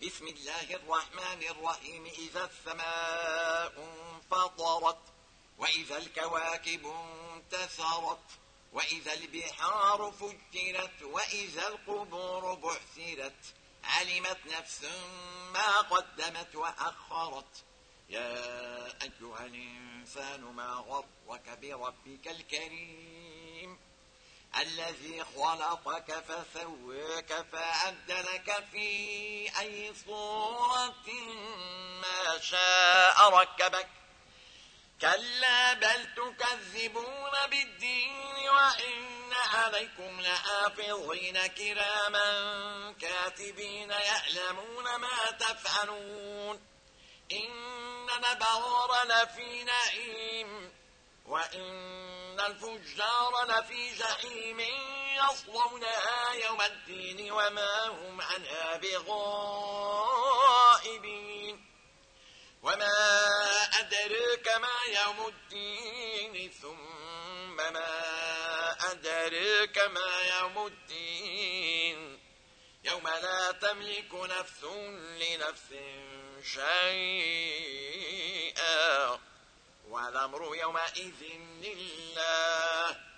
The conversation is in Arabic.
بسم الله الرحمن الرحيم. إذا السماء انفطرت وإذا الكواكب انتثرت وإذا البحار فجرت وإذا القبور بعثرت علمت نفس ما قدمت وأخرت. يا أيها الإنسان ما غرك بربك الكريم الذي خلقك فسواك فعدلك في أي صورة ما شاء ركبك. كلا بل تكذبون بالدين وإن عليكم لحافظين كراما كاتبين يعلمون ما تفعلون. إن الأبرار لفي نعيم وإن الفجار لفي جحيم يصلونها يوم الدين وما هم عنها بغائبين. وما أدريك ما يوم الدين ثم ما أدريك ما يوم الدين يوم لا تملك نفس لنفس شيئا والأمر يومئذ لله